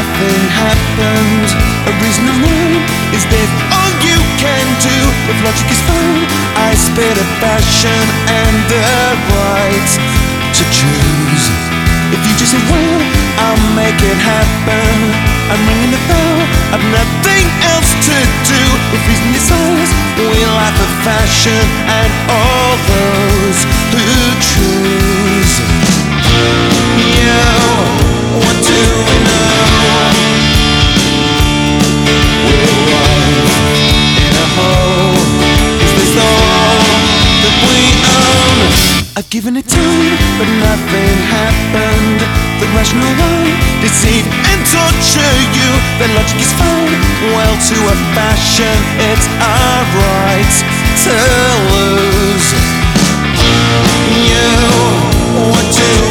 nothing happened. A reason alone, is this all you can do? If logic is found, I spit a passion and the right to choose. If you just say well, I'll make it happen. I'm ringing the bell, I've nothing else to do. If reason is ours, we laugh at fashion and all those who choose. You, what do we know? We're life in a hole. Is this all that we own? I've given it time, but nothing happened. The rational mind deceive and torture you. The logic is found. Well, to a fashion, it's our right to lose. You, what do